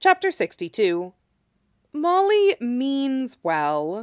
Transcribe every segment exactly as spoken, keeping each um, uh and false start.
Chapter sixty-two. Molly means well.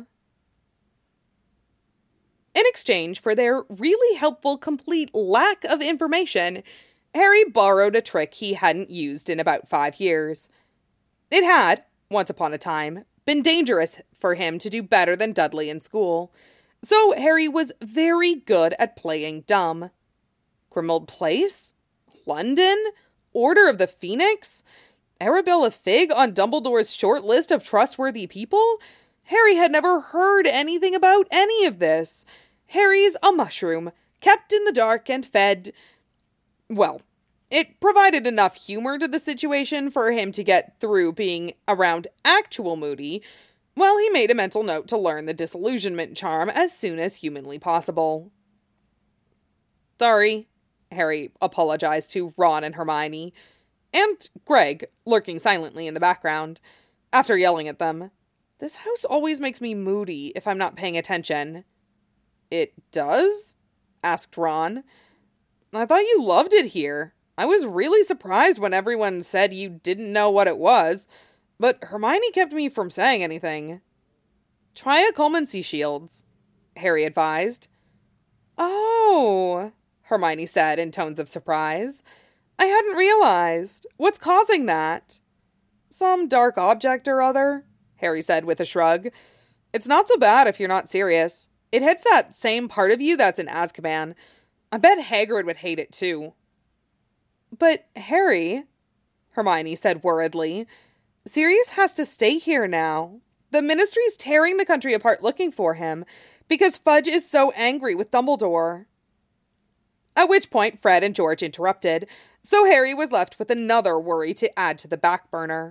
In exchange for their really helpful complete lack of information, Harry borrowed a trick he hadn't used in about five years. It had, once upon a time, been dangerous for him to do better than Dudley in school, so Harry was very good at playing dumb. Grimmauld Place? London? Order of the Phoenix? Arabella Figg on Dumbledore's short list of trustworthy people? Harry had never heard anything about any of this. Harry's a mushroom, kept in the dark and fed... Well, it provided enough humor to the situation for him to get through being around actual Moody, while he made a mental note to learn the disillusionment charm as soon as humanly possible. Sorry, Harry apologized to Ron and Hermione, and Greg, lurking silently in the background, after yelling at them. This house always makes me moody if I'm not paying attention. It does? Asked Ron. I thought you loved it here. I was really surprised when everyone said you didn't know what it was, but Hermione kept me from saying anything. Try a Colemancy Shields, Harry advised. Oh, Hermione said in tones of surprise. I hadn't realized. What's causing that? Some dark object or other, Harry said with a shrug. It's not so bad if you're not serious. It hits that same part of you that's in Azkaban. I bet Hagrid would hate it too. But Harry, Hermione said worriedly, Sirius has to stay here now. The Ministry's tearing the country apart looking for him because Fudge is so angry with Dumbledore. At which point Fred and George interrupted, so Harry was left with another worry to add to the back burner.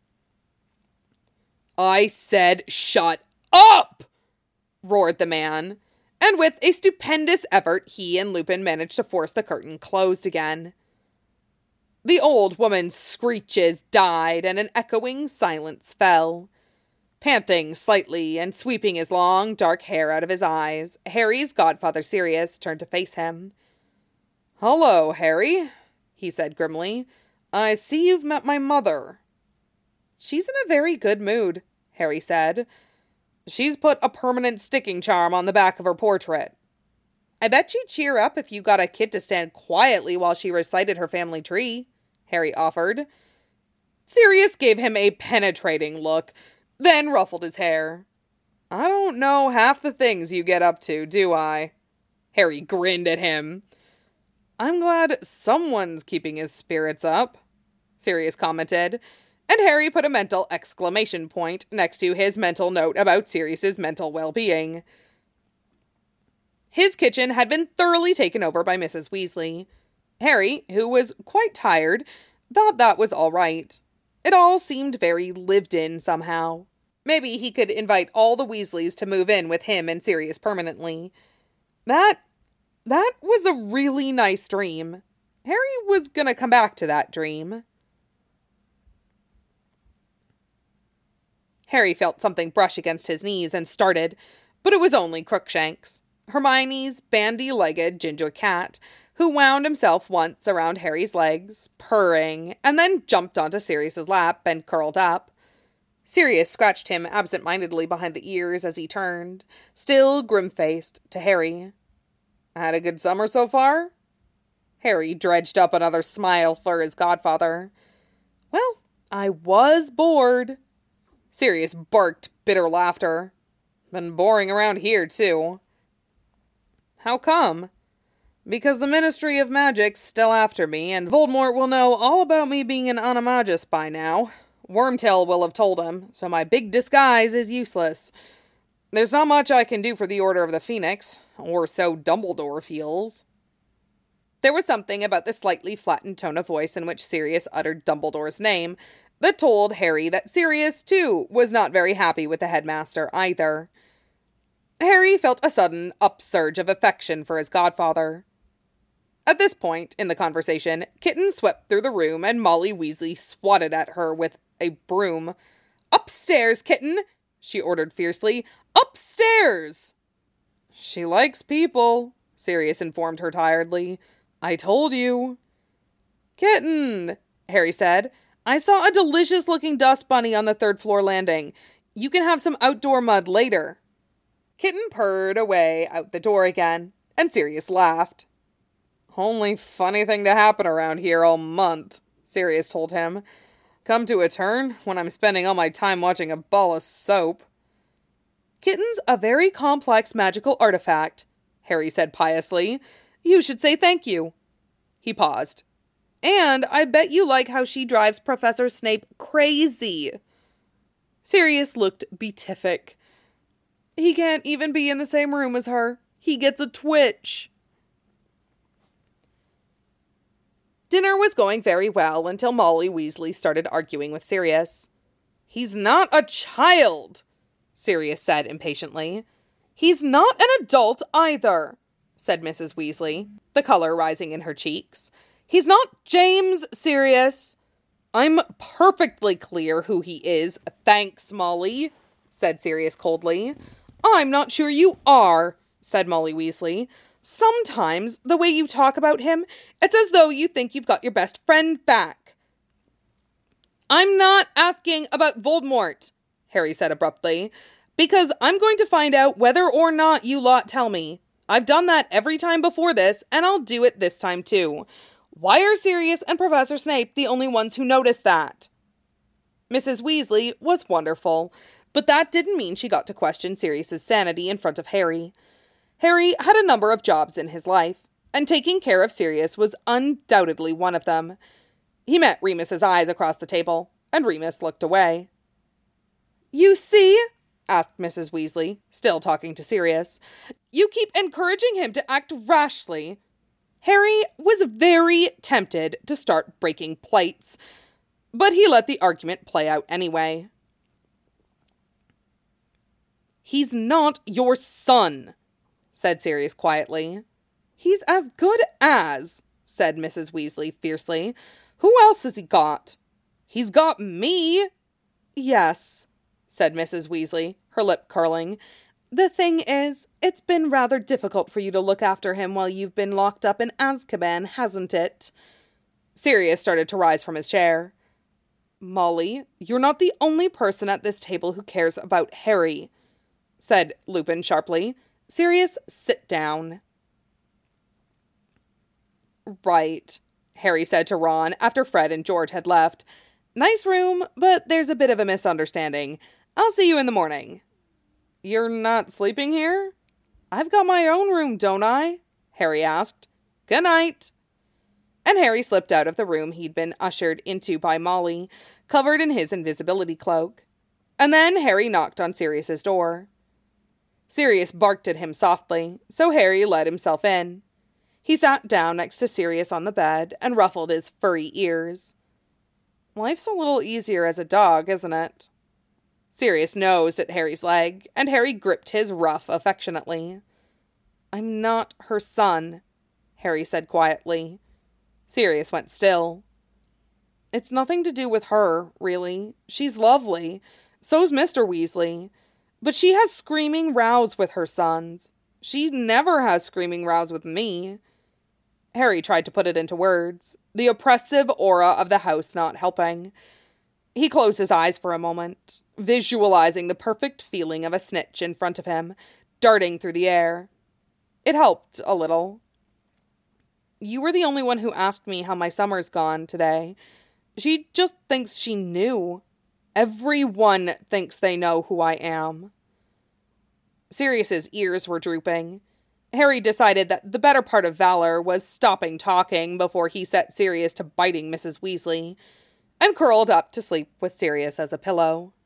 I said shut up! Roared the man, and with a stupendous effort he and Lupin managed to force the curtain closed again. The old woman's screeches died and an echoing silence fell. Panting slightly and sweeping his long dark hair out of his eyes, Harry's godfather Sirius turned to face him. Hello, Harry, he said grimly. I see you've met my mother. She's in a very good mood, Harry said. She's put a permanent sticking charm on the back of her portrait. I bet she'd cheer up if you got a kid to stand quietly while she recited her family tree, Harry offered. Sirius gave him a penetrating look, then ruffled his hair. I don't know half the things you get up to, do I? Harry grinned at him. I'm glad someone's keeping his spirits up, Sirius commented, and Harry put a mental exclamation point next to his mental note about Sirius's mental well-being. His kitchen had been thoroughly taken over by Missus Weasley. Harry, who was quite tired, thought that was all right. It all seemed very lived in somehow. Maybe he could invite all the Weasleys to move in with him and Sirius permanently. That, that was a really nice dream. Harry was gonna come back to that dream. Harry felt something brush against his knees and started, but it was only Crookshanks, Hermione's bandy-legged ginger cat, who wound himself once around Harry's legs, purring, and then jumped onto Sirius's lap and curled up. Sirius scratched him absent-mindedly behind the ears as he turned, still grim-faced, to Harry. Had a good summer so far? Harry dredged up another smile for his godfather. Well, I was bored. Sirius barked bitter laughter. Been boring around here, too. How come? Because the Ministry of Magic's still after me, and Voldemort will know all about me being an animagus by now. Wormtail will have told him, so my big disguise is useless. There's not much I can do for the Order of the Phoenix, or so Dumbledore feels. There was something about the slightly flattened tone of voice in which Sirius uttered Dumbledore's name that told Harry that Sirius, too, was not very happy with the headmaster either. Harry felt a sudden upsurge of affection for his godfather. At this point in the conversation, Kitten swept through the room and Molly Weasley swatted at her with a broom. "Upstairs, Kitten!" she ordered fiercely. "Upstairs!" "She likes people," Sirius informed her tiredly. "I told you." "Kitten," Harry said, I saw a delicious-looking dust bunny on the third floor landing. You can have some outdoor mud later. Kitten purred away out the door again, and Sirius laughed. Only funny thing to happen around here all month, Sirius told him. Come to a turn when I'm spending all my time watching a ball of soap. Kitten's a very complex magical artifact, Harry said piously. You should say thank you. He paused. And I bet you like how she drives Professor Snape crazy. Sirius looked beatific. He can't even be in the same room as her. He gets a twitch. Dinner was going very well until Molly Weasley started arguing with Sirius. He's not a child, Sirius said impatiently. He's not an adult either, said Missus Weasley, the color rising in her cheeks. He's not James, Sirius. I'm perfectly clear who he is, thanks, Molly, said Sirius coldly. I'm not sure you are, said Molly Weasley. Sometimes, the way you talk about him, it's as though you think you've got your best friend back. I'm not asking about Voldemort, Harry said abruptly, because I'm going to find out whether or not you lot tell me. I've done that every time before this, and I'll do it this time too. Why are Sirius and Professor Snape the only ones who noticed that? Missus Weasley was wonderful, but that didn't mean she got to question Sirius's sanity in front of Harry. Harry had a number of jobs in his life, and taking care of Sirius was undoubtedly one of them. He met Remus's eyes across the table, and Remus looked away. You see, asked Missus Weasley, still talking to Sirius, you keep encouraging him to act rashly. Harry was very tempted to start breaking plates, but he let the argument play out anyway. He's not your son, said Sirius quietly. He's as good as, said Missus Weasley fiercely. Who else has he got? He's got me. Yes, said Missus Weasley, her lip curling. The thing is, it's been rather difficult for you to look after him while you've been locked up in Azkaban, hasn't it? Sirius started to rise from his chair. Molly, you're not the only person at this table who cares about Harry, said Lupin sharply. Sirius, sit down. Right, Harry said to Ron after Fred and George had left. Nice room, but there's a bit of a misunderstanding. I'll see you in the morning. You're not sleeping here? I've got my own room, don't I? Harry asked. Good night. And Harry slipped out of the room he'd been ushered into by Molly, covered in his invisibility cloak. And then Harry knocked on Sirius's door. Sirius barked at him softly, so Harry let himself in. He sat down next to Sirius on the bed and ruffled his furry ears. Life's a little easier as a dog, isn't it? Sirius nosed at Harry's leg, and Harry gripped his ruff affectionately. I'm not her son, Harry said quietly. Sirius went still. It's nothing to do with her, really. She's lovely. So's Mister Weasley. But she has screaming rows with her sons. She never has screaming rows with me. Harry tried to put it into words, the oppressive aura of the house not helping. He closed his eyes for a moment, visualizing the perfect feeling of a snitch in front of him, darting through the air. It helped a little. You were the only one who asked me how my summer's gone today. She just thinks she knew. Everyone thinks they know who I am. Sirius's ears were drooping. Harry decided that the better part of valor was stopping talking before he set Sirius to biting Missus Weasley, and curled up to sleep with Sirius as a pillow.